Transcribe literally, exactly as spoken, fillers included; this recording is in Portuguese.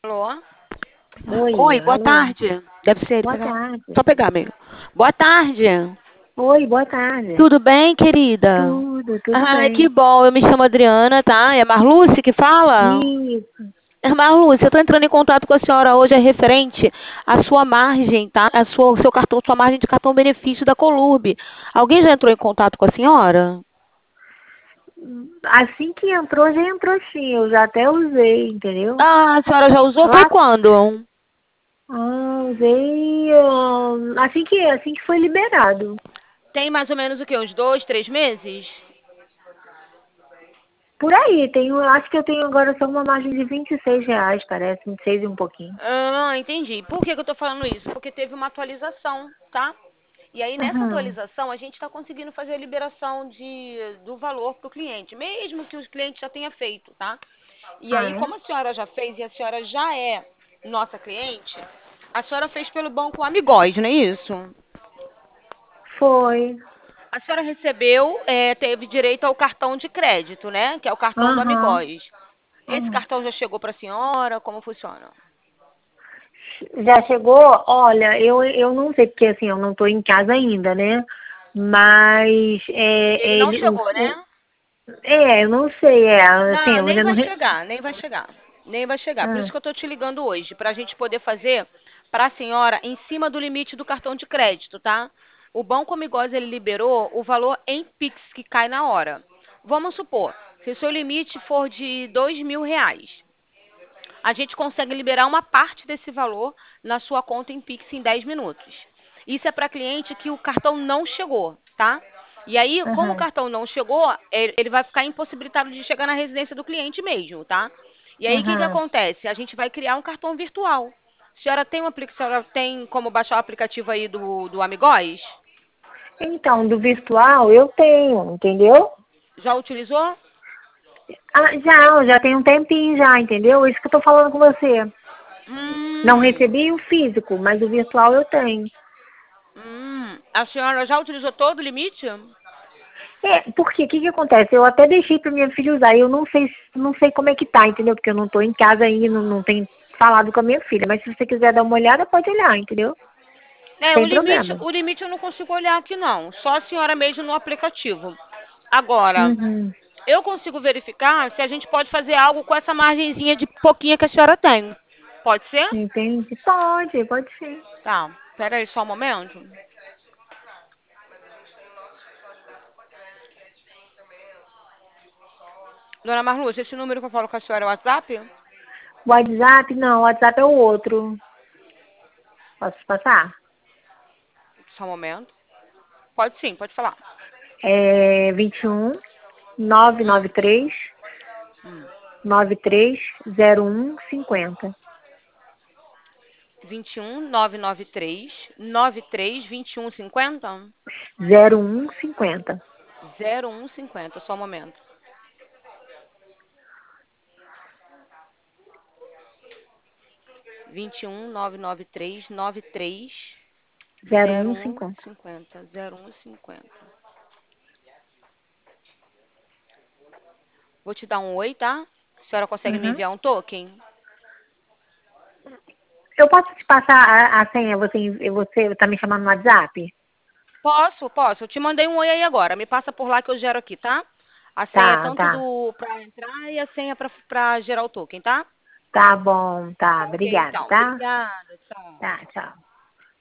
Alô? Oi, Oi, boa alô. tarde. Deve ser ele, Boa pegar. tarde. Só pegar, amigo. Boa tarde. Oi, boa tarde. Tudo bem, querida? Tudo, tudo Ai, que bem. bom. Eu me chamo Adriana, tá? É Marluce que fala? Isso. É Marluce, eu tô entrando em contato com a senhora hoje, é referente à sua margem, tá? A sua, o seu cartão, sua margem de cartão benefício da Colurb. Alguém já entrou em contato com a senhora? Assim que entrou, já entrou sim. Eu já até usei, entendeu? Ah, a senhora já usou? Foi Lá, quando? ah, usei ah, assim que, assim que foi liberado. Tem mais ou menos o quê? Uns dois, três meses? Por aí, tenho, acho que eu tenho agora só uma margem de vinte e seis reais, parece, vinte e seis e um pouquinho. Ah, entendi. Por que que eu tô falando isso? Porque teve uma atualização, tá? E aí, nessa Aham. atualização, a gente está conseguindo fazer a liberação de, do valor para o cliente, mesmo que o cliente já tenha feito, tá? E Ah, aí, é? como a senhora já fez e a senhora já é nossa cliente, a senhora fez pelo Banco Amigóis, não é isso? Foi. A senhora recebeu, é, teve direito ao cartão de crédito, né? Que é o cartão do Aham. Amigóis. Esse Aham. cartão já chegou para a senhora? Como funciona? Já chegou? Olha, eu, eu não sei, porque assim, eu não estou em casa ainda, né? Mas é, Ele é não ele, o, chegou, o- né? é, eu não sei, é, assim, Não, eu nem ainda não. vai Re... chegar, nem vai chegar. Nem vai chegar. Por isso Ah, que eu tô te ligando hoje, para a gente poder fazer para a senhora em cima do limite do cartão de crédito, tá? O Banco Amigos, ele liberou o valor em Pix que cai na hora. Vamos supor, se o seu limite for de dois mil reais, a gente consegue liberar uma parte desse valor na sua conta em Pix em dez minutos. Isso é para cliente que o cartão não chegou, tá? E aí, como o aham, cartão não chegou, ele ele vai ficar impossibilitado de chegar na residência do cliente mesmo, tá? E aí, o que que aham. acontece? A gente vai criar um cartão virtual. A senhora tem, um, apli- a senhora tem como baixar o aplicativo aí do, do Amigóis? Então, do virtual eu tenho, entendeu? Já utilizou? Ah, já, já tem um tempinho já, entendeu? Isso que eu tô falando com você. Não Hum, recebi o físico, mas o virtual eu tenho. hum. A senhora já utilizou todo o limite? É, porque o que que acontece? Eu até deixei para minha filha usar. Eu não sei, não sei como é que tá, entendeu? Porque eu não tô em casa ainda, não, não tenho falado com a minha filha. Mas se você quiser dar uma olhada, pode olhar, entendeu? É, o Sem limite, problema. o limite eu não consigo olhar aqui não, só a senhora mesmo no aplicativo. Agora, Uhum. eu consigo verificar se a gente pode fazer algo com essa margenzinha de pouquinha que a senhora tem. Pode ser? Entende? Pode, pode ser. Tá, pera aí só um momento. Dona Marlúcia, esse número que eu falo com a senhora é o WhatsApp? WhatsApp, não, o WhatsApp é o outro. Posso passar? Só um momento. Pode sim, pode falar. É vinte e um, nove nove três, Hum. nove três zero um cinquenta. vinte e um, nove nove três, nove três, vinte e um, cinquenta? Zero um cinquenta. zero um cinquenta, só um momento. vinte e um, nove nove três, nove três, Zero zero um um cinquenta. cinquenta, zero um cinquenta. Vou te dar um oi, tá? A senhora consegue me Uhum. enviar um token? Eu posso te passar a, a senha? Você, você tá me chamando no WhatsApp? Posso, posso. Eu te mandei um oi aí agora. Me passa por lá que eu gero aqui, tá? A senha é Tá, tanto tá. do pra entrar e a senha pra, pra gerar o token, tá? Tá bom, tá. Ok, Obrigada, então. tá? Obrigada. Tchau. Tá, tchau.